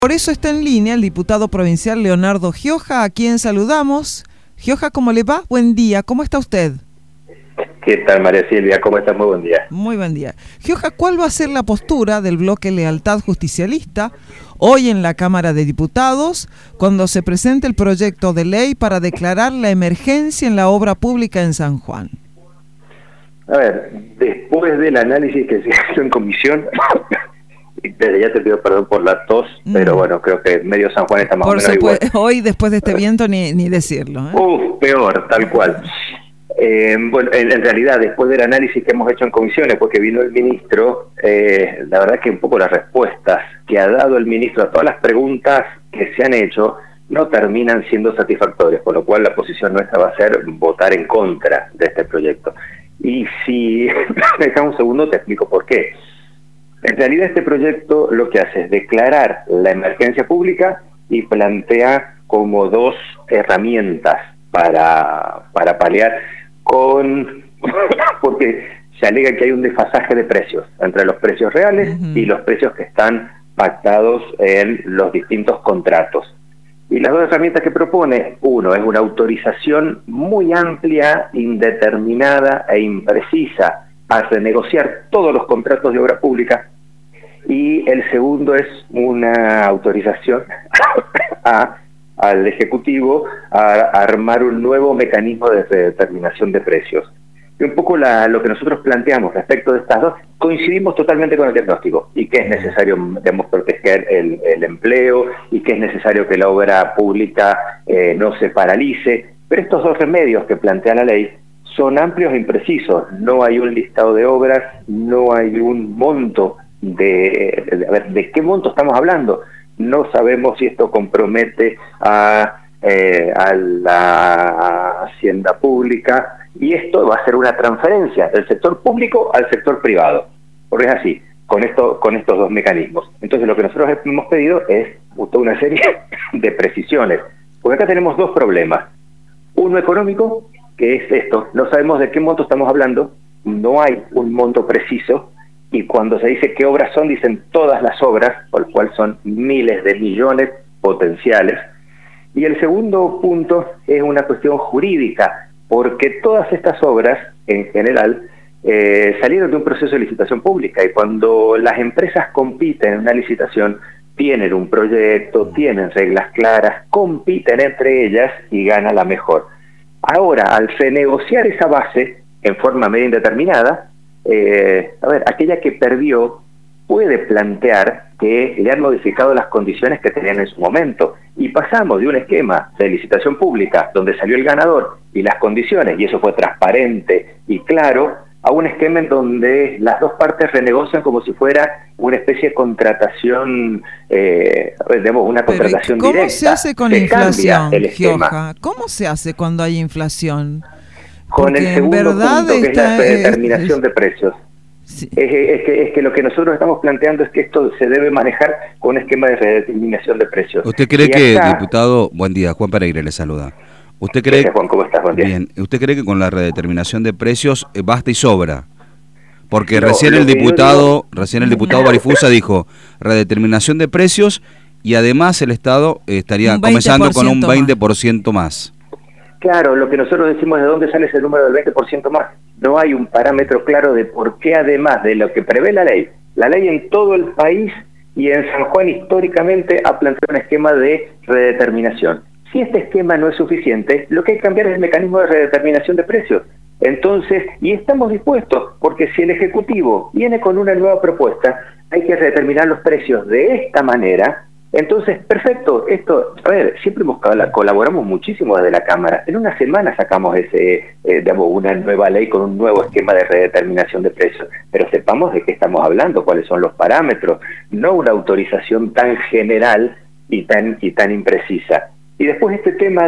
Por eso está en línea el diputado provincial Leonardo Gioja, a quien saludamos. Gioja, ¿cómo le va? Buen día, ¿cómo está usted? ¿Qué tal, María Silvia? ¿Cómo estás? Muy buen día. Muy buen día. Gioja, ¿cuál va a ser la postura del bloque Lealtad Justicialista hoy en la Cámara de Diputados cuando se presente el proyecto de ley para declarar la emergencia en la obra pública en San Juan? A ver, después del análisis que se hizo en comisión, desde ya te pido perdón por la tos, pero bueno, creo que medio San Juan está más o menos igual. Hoy, después de este viento, ni decirlo, ¿eh? Peor, tal cual. Bueno, en realidad, después del análisis que hemos hecho en comisión, después que vino el ministro, la verdad que un poco las respuestas que ha dado el ministro a todas las preguntas que se han hecho no terminan siendo satisfactorias, por lo cual la posición nuestra va a ser votar en contra de este proyecto. Y si me dejas un segundo, te explico por qué. En realidad este proyecto lo que hace es declarar la emergencia pública y plantea como dos herramientas para paliar porque se alega que hay un desfasaje de precios entre los precios reales y los precios que están pactados en los distintos contratos. Y las dos herramientas que propone, uno es una autorización muy amplia, indeterminada e imprecisa a renegociar todos los contratos de obra pública, y el segundo es una autorización al Ejecutivo a armar un nuevo mecanismo de determinación de precios. Y un poco lo que nosotros planteamos respecto de estas dos, coincidimos totalmente con el diagnóstico, y que es necesario, digamos, proteger el empleo, y que es necesario que la obra pública no se paralice, pero estos dos remedios que plantea la ley son amplios e imprecisos. No hay un listado de obras, no hay un monto ¿de qué monto estamos hablando? No sabemos si esto compromete a la hacienda pública, y esto va a ser una transferencia del sector público al sector privado, porque es así, con estos dos mecanismos. Entonces lo que nosotros hemos pedido es toda una serie de precisiones, porque acá tenemos dos problemas. Uno económico, que es esto: no sabemos de qué monto estamos hablando, no hay un monto preciso, y cuando se dice qué obras son, dicen todas las obras, por lo cual son miles de millones potenciales. Y el segundo punto es una cuestión jurídica, porque todas estas obras, en general, salieron de un proceso de licitación pública, y cuando las empresas compiten en una licitación, tienen un proyecto, tienen reglas claras, compiten entre ellas y gana la mejor. Ahora, al renegociar esa base en forma medio indeterminada, aquella que perdió puede plantear que le han modificado las condiciones que tenían en su momento, y pasamos de un esquema de licitación pública donde salió el ganador y las condiciones, y eso fue transparente y claro, a un esquema en donde las dos partes renegocian como si fuera una especie de contratación, una contratación directa. ¿Cómo se hace con inflación, Gioja? ¿Cómo se hace cuando hay inflación? Con el segundo punto, que es la predeterminación de precios. Sí. Es que lo que nosotros estamos planteando es que esto se debe manejar con un esquema de predeterminación de precios. ¿Usted cree que, diputado, buen día, Juan Pereira le saluda? ¿Usted cree, Juan, ¿cómo estás? Buen día. Bien, ¿usted cree que con la redeterminación de precios basta y sobra? Porque recién el diputado Barifusa dijo redeterminación de precios, y además el Estado estaría comenzando con un 20% más. Claro, lo que nosotros decimos es de dónde sale ese número del 20% más. No hay un parámetro claro de por qué, además de lo que prevé la ley en todo el país y en San Juan históricamente ha planteado un esquema de redeterminación. Si este esquema no es suficiente, lo que hay que cambiar es el mecanismo de redeterminación de precios. Entonces, y estamos dispuestos, porque si el Ejecutivo viene con una nueva propuesta, hay que redeterminar los precios de esta manera. Entonces, perfecto, siempre colaboramos muchísimo desde la Cámara. En una semana sacamos una nueva ley con un nuevo esquema de redeterminación de precios, pero sepamos de qué estamos hablando, cuáles son los parámetros, no una autorización tan general y tan imprecisa. Y después este tema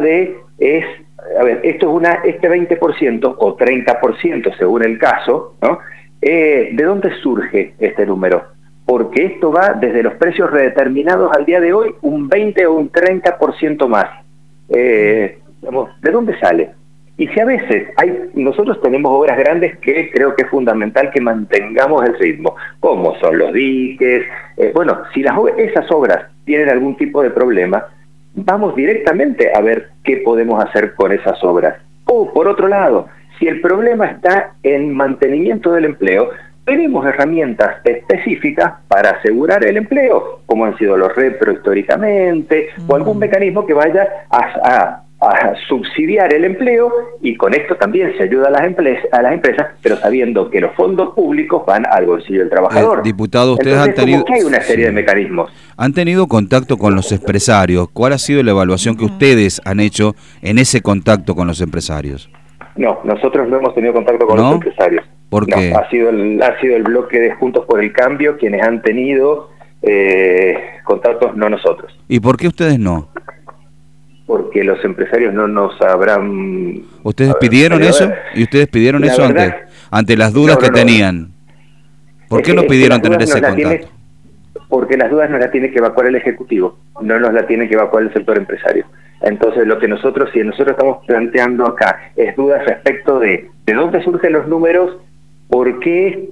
este 20% o 30% según el caso, ¿no? ¿De dónde surge este número? Porque esto va desde los precios redeterminados al día de hoy, un 20 o un 30% más. ¿De dónde sale? Y si a veces nosotros tenemos obras grandes que creo que es fundamental que mantengamos el ritmo, como son los diques, si esas obras tienen algún tipo de problema, vamos directamente a ver qué podemos hacer con esas obras. O, por otro lado, si el problema está en mantenimiento del empleo, tenemos herramientas específicas para asegurar el empleo, como han sido los repro históricamente, o algún mecanismo que vaya a subsidiar el empleo, y con esto también se ayuda a las empresas, pero sabiendo que los fondos públicos van al bolsillo del trabajador. Diputado, ustedes entonces, han tenido... como que hay una serie de mecanismos. ¿Han tenido contacto con los empresarios? ¿Cuál ha sido la evaluación que ustedes han hecho en ese contacto con los empresarios? No, nosotros no hemos tenido contacto con los empresarios. ¿Por qué? No, ha sido el bloque de Juntos por el Cambio quienes han tenido contactos, no nosotros. ¿Y por qué ustedes no? Porque los empresarios no nos habrán... ¿Ustedes pidieron eso? ¿Y ustedes pidieron eso ante las dudas que tenían? ¿Por qué no pidieron tener ese contacto? Porque las dudas no las tiene que evacuar el Ejecutivo, no nos la tiene que evacuar el sector empresario. Entonces, lo que nosotros estamos planteando acá es dudas respecto de dónde surgen los números, por qué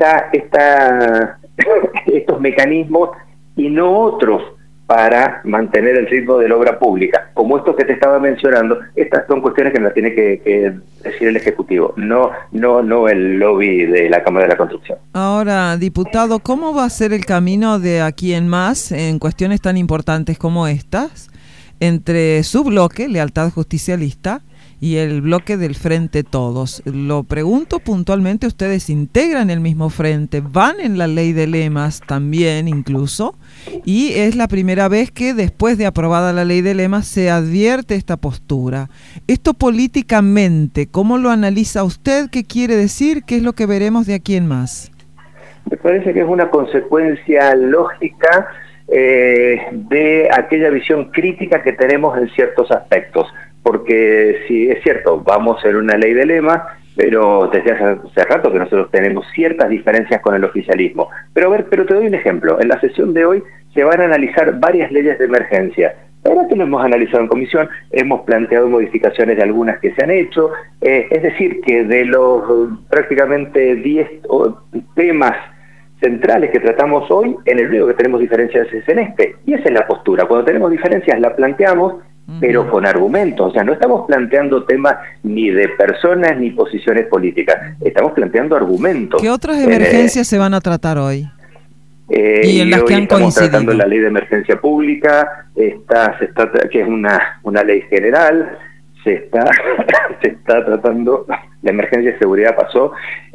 estos mecanismos y no otros para mantener el ritmo de la obra pública. Como estos que te estaba mencionando, estas son cuestiones que nos tiene que decir el Ejecutivo, no el lobby de la Cámara de la Construcción. Ahora, diputado, ¿cómo va a ser el camino de aquí en más en cuestiones tan importantes como estas, entre su bloque, Lealtad Justicialista, y el bloque del Frente Todos? Lo pregunto puntualmente, ustedes integran el mismo frente, van en la ley de lemas también incluso, y es la primera vez que después de aprobada la ley de lemas se advierte esta postura. Esto políticamente, ¿cómo lo analiza usted? ¿Qué quiere decir? ¿Qué es lo que veremos de aquí en más? Me parece que es una consecuencia lógica de aquella visión crítica que tenemos en ciertos aspectos. Porque sí, es cierto, vamos en una ley de lema, pero desde hace rato que nosotros tenemos ciertas diferencias con el oficialismo. Pero te doy un ejemplo. En la sesión de hoy se van a analizar varias leyes de emergencia. Ahora que lo hemos analizado en comisión, hemos planteado modificaciones de algunas que se han hecho. Es decir, que de los prácticamente 10 temas centrales que tratamos hoy, en el único que tenemos diferencias es en este. Y esa es la postura. Cuando tenemos diferencias la planteamos, pero con argumentos. O sea, no estamos planteando temas ni de personas ni posiciones políticas, estamos planteando argumentos. ¿Qué otras emergencias se van a tratar hoy? Y en las que han estamos coincidido. Tratando la ley de emergencia pública, que es una ley general, se está tratando, la emergencia de seguridad pasó,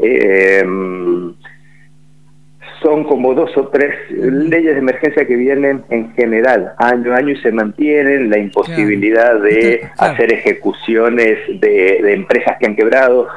son como 2 o 3 leyes de emergencia que vienen en general, año a año, y se mantienen, la imposibilidad de hacer ejecuciones de empresas que han quebrado,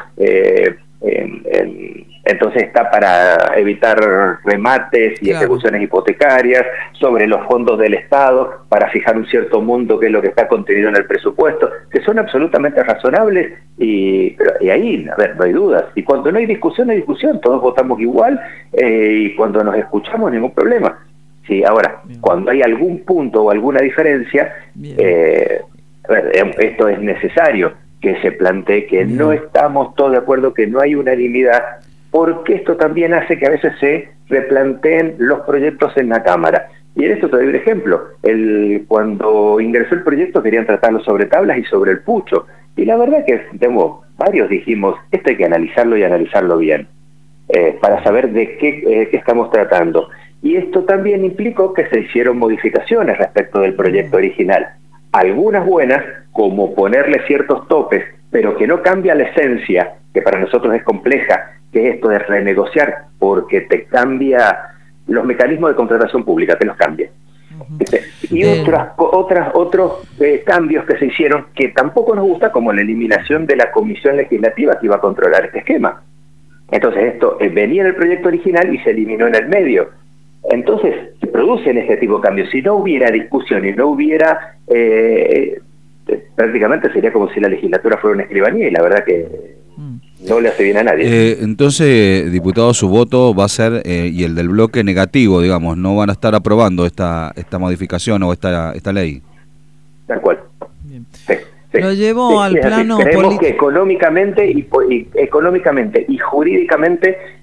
entonces está para evitar remates y ejecuciones hipotecarias, sobre los fondos del Estado, para fijar un cierto monto que es lo que está contenido en el presupuesto, que son absolutamente razonables, y ahí, a ver, no hay dudas. Y cuando no hay discusión, todos votamos igual, y cuando nos escuchamos, ningún problema. Sí, ahora, cuando hay algún punto o alguna diferencia, a ver, esto es necesario que se plantee que no estamos todos de acuerdo, que no hay unanimidad, porque esto también hace que a veces se replanteen los proyectos en la Cámara. Y en esto te doy un ejemplo. Cuando ingresó el proyecto querían tratarlo sobre tablas y sobre el pucho. Y la verdad que varios dijimos, esto hay que analizarlo y analizarlo bien, para saber de qué estamos tratando. Y esto también implicó que se hicieron modificaciones respecto del proyecto original. Algunas buenas, como ponerle ciertos topes, pero que no cambia la esencia, que para nosotros es compleja, que es esto de renegociar, porque te cambia los mecanismos de contratación pública, te los cambia. Y otros cambios que se hicieron que tampoco nos gusta, como la eliminación de la comisión legislativa que iba a controlar este esquema. Entonces esto venía en el proyecto original y se eliminó en el medio. Entonces se producen este tipo de cambios. Si no hubiera discusión y no hubiera... prácticamente sería como si la legislatura fuera una escribanía, y la verdad que no le hace bien a nadie. Entonces, diputado, su voto va a ser, y el del bloque, negativo, digamos, no van a estar aprobando esta modificación o esta ley. Tal cual. Bien. Sí, Lo llevo al plano político. Creemos que económicamente y jurídicamente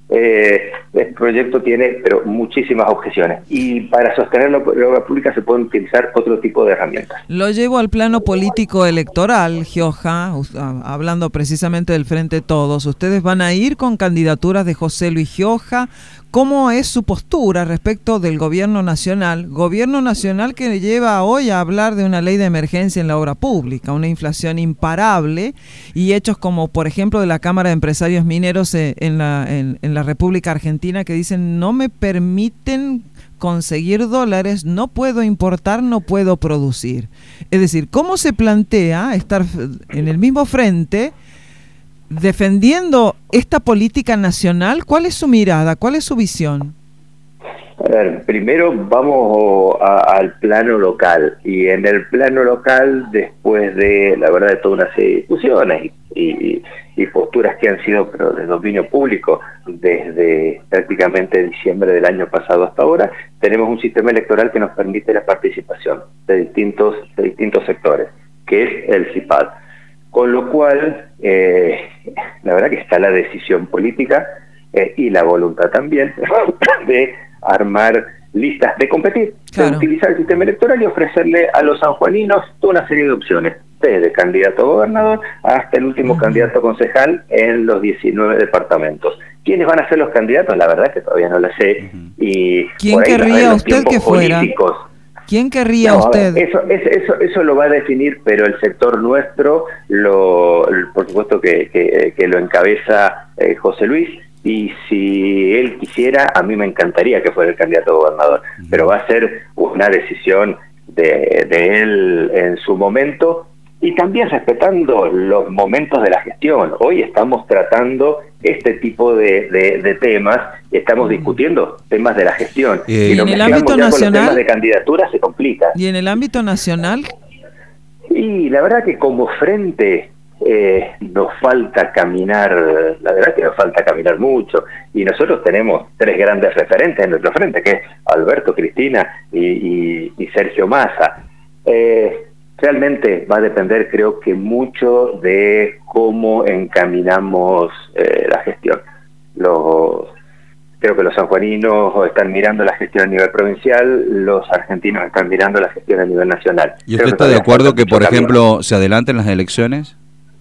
este proyecto tiene pero muchísimas objeciones y para sostener la obra pública se pueden utilizar otro tipo de herramientas. Lo llevo al plano político electoral, Gioja, hablando precisamente del Frente Todos. Ustedes van a ir con candidaturas de José Luis Gioja. ¿Cómo es su postura respecto del gobierno nacional? Gobierno nacional que lleva hoy a hablar de una ley de emergencia en la obra pública, una inflación imparable y hechos como, por ejemplo, de la Cámara de Empresarios Mineros en la República Argentina que dicen no me permiten conseguir dólares, no puedo importar, no puedo producir. Es decir, ¿cómo se plantea estar en el mismo frente defendiendo esta política nacional? ¿Cuál es su mirada? ¿Cuál es su visión? A ver, primero vamos al plano local, y en el plano local, después de, la verdad, de toda una serie de discusiones y posturas que han sido pero de dominio público desde prácticamente diciembre del año pasado hasta ahora, tenemos un sistema electoral que nos permite la participación de distintos sectores, que es el CIPAD. Con lo cual, la verdad que está la decisión política y la voluntad también de armar listas, de competir, claro, de utilizar el sistema electoral y ofrecerle a los sanjuaninos toda una serie de opciones, desde candidato a gobernador hasta el último candidato a concejal en los 19 departamentos. ¿Quiénes van a ser los candidatos? La verdad que todavía no lo sé. Y ¿quién querría usted que fuera? ¿Quién querría usted? Eso lo va a definir, pero el sector nuestro, por supuesto que lo encabeza José Luis, y si él quisiera, a mí me encantaría que fuera el candidato a gobernador, pero va a ser una decisión de él en su momento, y también respetando los momentos de la gestión. Hoy estamos tratando este tipo de temas, y estamos discutiendo temas de la gestión. ¿Y en el ámbito nacional? Con los temas de candidatura se complica. ¿Y en el ámbito nacional? Y la verdad que como frente nos falta caminar, la verdad que nos falta caminar mucho, y nosotros tenemos tres grandes referentes en nuestro frente, que es Alberto, Cristina y Sergio Massa. Realmente va a depender, creo que mucho de cómo encaminamos la gestión. Creo que los sanjuaninos están mirando la gestión a nivel provincial, los argentinos están mirando la gestión a nivel nacional. ¿Y usted está de acuerdo que, por ejemplo, se adelanten las elecciones?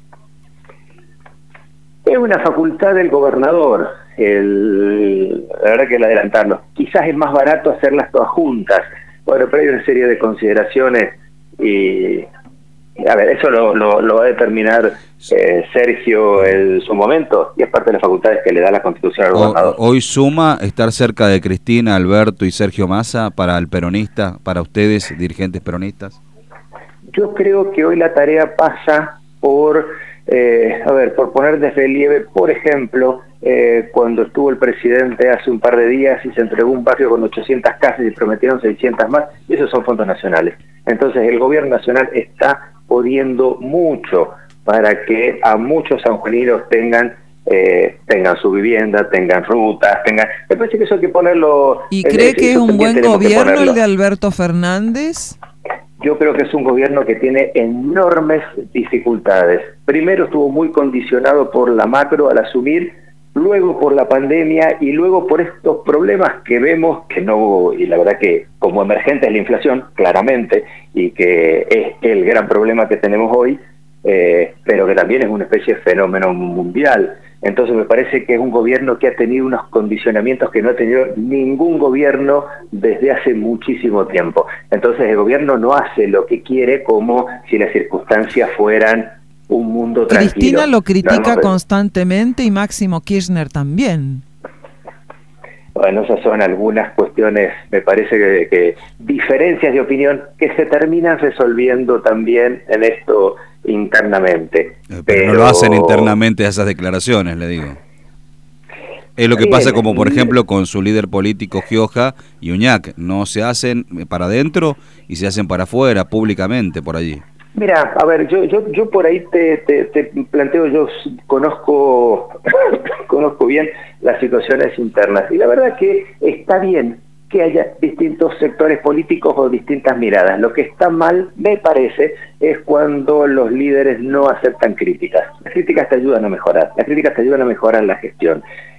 Es una facultad del gobernador, la verdad que el adelantarlo. Quizás es más barato hacerlas todas juntas. Bueno, pero hay una serie de consideraciones y a ver, eso lo va a determinar Sergio en su momento, y es parte de las facultades que le da la Constitución al gobernador. ¿Hoy suma estar cerca de Cristina, Alberto y Sergio Massa para el peronista, para ustedes, dirigentes peronistas? Yo creo que hoy la tarea pasa por por poner de relieve, por ejemplo, cuando estuvo el presidente hace un par de días y se entregó un barrio con 800 casas y prometieron 600 más, y esos son fondos nacionales. Entonces el gobierno nacional está poniendo mucho para que a muchos sanjuaninos tengan su vivienda, tengan rutas, me parece que eso hay que ponerlo. ¿Y cree que es un buen gobierno el de Alberto Fernández? Yo creo que es un gobierno que tiene enormes dificultades. Primero estuvo muy condicionado por la macro al asumir, luego por la pandemia y luego por estos problemas que vemos que no, y la verdad que como emergente es la inflación, claramente, y que es el gran problema que tenemos hoy, pero que también es una especie de fenómeno mundial. Entonces me parece que es un gobierno que ha tenido unos condicionamientos que no ha tenido ningún gobierno desde hace muchísimo tiempo. Entonces el gobierno no hace lo que quiere como si las circunstancias fueran un mundo tranquilo. Cristina lo critica constantemente y Máximo Kirchner también. Bueno, esas son algunas cuestiones, me parece que diferencias de opinión que se terminan resolviendo también en esto internamente. Pero no lo hacen internamente esas declaraciones, le digo. Es lo que pasa como, por ejemplo, con su líder político Gioja y Uñac. No se hacen para adentro y se hacen para afuera, públicamente, por allí. Mira, a ver, yo por ahí te planteo, yo conozco bien las situaciones internas, y la verdad que está bien que haya distintos sectores políticos o distintas miradas. Lo que está mal, me parece, es cuando los líderes no aceptan críticas. Las críticas te ayudan a mejorar, las críticas te ayudan a mejorar la gestión.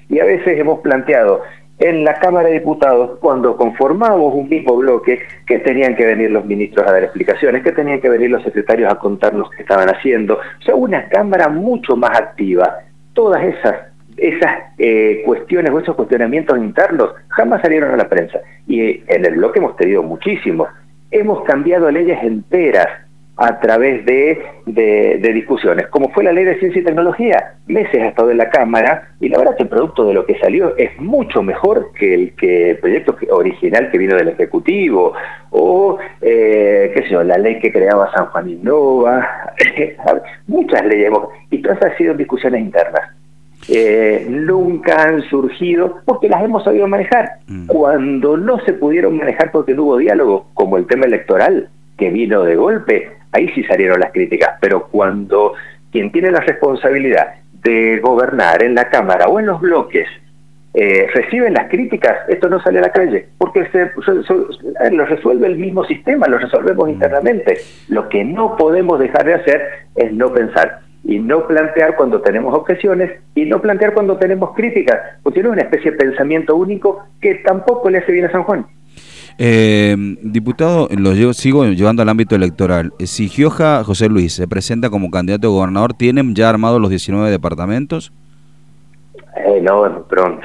Y a veces hemos planteado en la Cámara de Diputados, cuando conformamos un mismo bloque, que tenían que venir los ministros a dar explicaciones, que tenían que venir los secretarios a contarnos qué estaban haciendo. O sea, una Cámara mucho más activa. Todas esas cuestiones o esos cuestionamientos internos jamás salieron a la prensa. Y en el bloque hemos tenido muchísimos. Hemos cambiado leyes enteras a través de discusiones, como fue la ley de ciencia y tecnología. Meses ha estado en la Cámara, y la verdad que el producto de lo que salió es mucho mejor que el proyecto original que vino del Ejecutivo, o qué sé yo, la ley que creaba San Juan Innova. Muchas leyes, y todas han sido discusiones internas. Nunca han surgido porque las hemos sabido manejar. Cuando no se pudieron manejar porque no hubo diálogo, como el tema electoral, que vino de golpe, ahí sí salieron las críticas. Pero cuando quien tiene la responsabilidad de gobernar en la Cámara o en los bloques reciben las críticas, esto no sale a la calle, porque lo resuelve el mismo sistema, lo resolvemos internamente. Lo que no podemos dejar de hacer es no pensar, y no plantear cuando tenemos objeciones, y no plantear cuando tenemos críticas, porque tiene una especie de pensamiento único que tampoco le hace bien a San Juan. Diputado, sigo llevando al ámbito electoral. Si Gioja José Luis se presenta como candidato a gobernador, ¿tienen ya armados los 19 departamentos? No, pronto.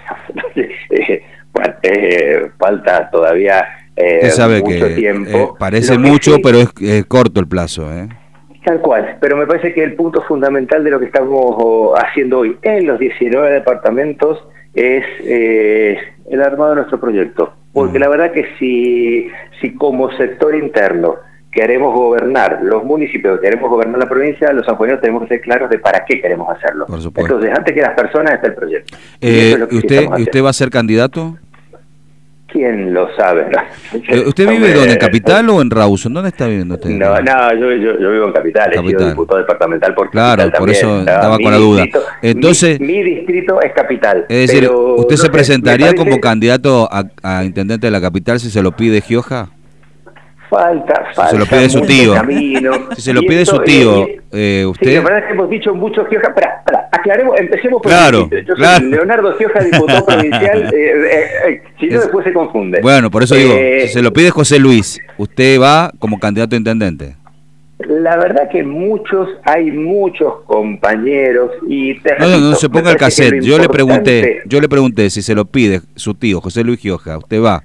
Falta todavía usted sabe mucho que tiempo. Parece mucho, sí, pero es corto el plazo, Tal cual, pero me parece que el punto fundamental de lo que estamos haciendo hoy en los 19 departamentos es el armado de nuestro proyecto. Porque la verdad que si como sector interno queremos gobernar los municipios, queremos gobernar la provincia, los sanjuaninos tenemos que ser claros de para qué queremos hacerlo. Por supuesto. Entonces, antes que las personas está el proyecto. ¿Usted va a ser candidato? ¿Quién lo sabe? ¿Usted vive dónde? ¿En Capital o en Rawson? ¿Dónde está viviendo usted? No, yo vivo en Capital. He sido diputado departamental por Capital. Claro, por eso estaba con la duda. Entonces, mi distrito es Capital. Es decir, ¿usted se presentaría como candidato a intendente de la Capital si se lo pide Gioja? Falta. Si se lo pide su tío. Si se lo pide su tío, usted... Sí, la verdad es que hemos dicho mucho Gioja. Aclaremos, empecemos por el principio. Yo soy Leonardo Gioja, diputado provincial. Si no, después se confunde. Bueno, por eso digo, si se lo pide José Luis, ¿usted va como candidato a intendente? La verdad que hay muchos compañeros y no se ponga el cassette. Yo le pregunté si se lo pide su tío José Luis Gioja, ¿usted va?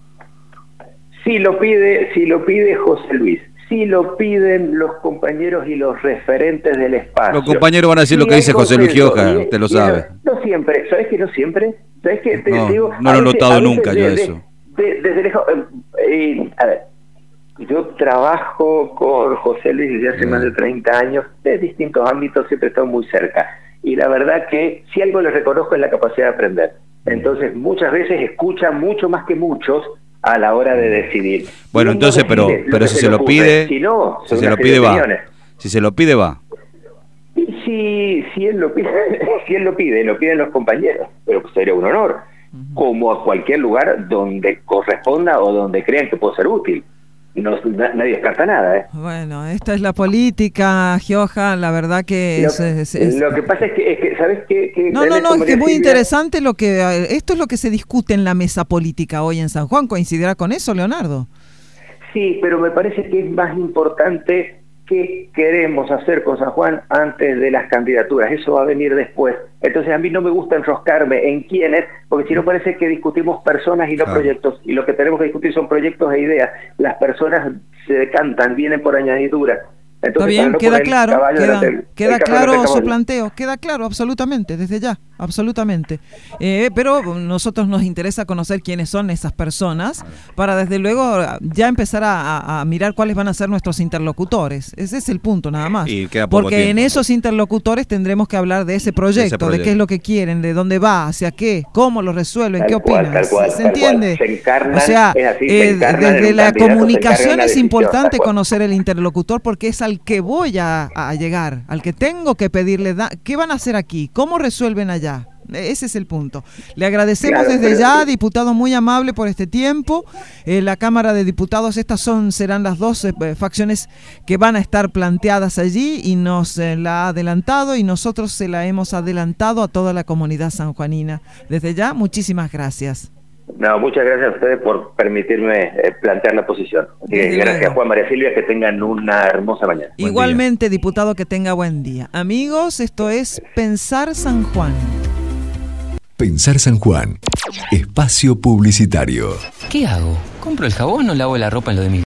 Si lo pide José Luis, si lo piden los compañeros y los referentes del espacio. Los compañeros van a decir lo que dice José Luis Gioja, usted lo sabe. No siempre, ¿sabes que no siempre? ¿Sabes que no lo he notado nunca yo eso. Desde lejos, a ver, yo trabajo con José Luis desde hace más de 30 años, de distintos ámbitos, siempre he estado muy cerca. Y la verdad que si algo le reconozco es la capacidad de aprender. Entonces, muchas veces escucha mucho más que muchos a la hora de decidir. Bueno, entonces, pero si se lo pide, si se lo pide va. Si se lo pide va. Y si él lo pide, lo piden los compañeros, pero pues sería un honor, como a cualquier lugar donde corresponda o donde crean que puedo ser útil. Nadie descarta nada, Bueno, esta es la política, Gioja, la verdad que lo que pasa es que ¿sabes qué? Es que es muy interesante esto es lo que se discute en la mesa política hoy en San Juan. ¿Coincidirá con eso, Leonardo? Sí, pero me parece que es más importante qué queremos hacer con San Juan antes de las candidaturas. Eso va a venir después. Entonces a mí no me gusta enroscarme en quiénes, porque si no parece que discutimos personas y no proyectos, y lo que tenemos que discutir son proyectos e ideas. Las personas se decantan, vienen por añadidura. Entonces, está bien, queda claro su planteo, queda claro absolutamente, desde ya, absolutamente. Pero nosotros nos interesa conocer quiénes son esas personas para desde luego ya empezar a mirar cuáles van a ser nuestros interlocutores. Ese es el punto nada más. Porque en esos interlocutores tendremos que hablar de ese proyecto, de qué es lo que quieren, de dónde va, hacia qué, cómo lo resuelven, qué opinan. ¿Se entiende? O sea, desde la comunicación es importante conocer el interlocutor porque es al que voy a llegar, al que tengo que pedirle, ¿qué van a hacer aquí? ¿Cómo resuelven allá? Ese es el punto. Le agradecemos desde ya, diputado, muy amable por este tiempo. La Cámara de Diputados, serán las dos facciones que van a estar planteadas allí, y nos la ha adelantado, y nosotros se la hemos adelantado a toda la comunidad sanjuanina. Desde ya, muchísimas gracias. No, muchas gracias a ustedes por permitirme plantear la posición. Gracias, Juan, María Silvia, que tengan una hermosa mañana. Igualmente, diputado, que tenga buen día. Amigos, esto es Pensar San Juan. Pensar San Juan, espacio publicitario. ¿Qué hago? ¿Compro el jabón o lavo la ropa en lo de mi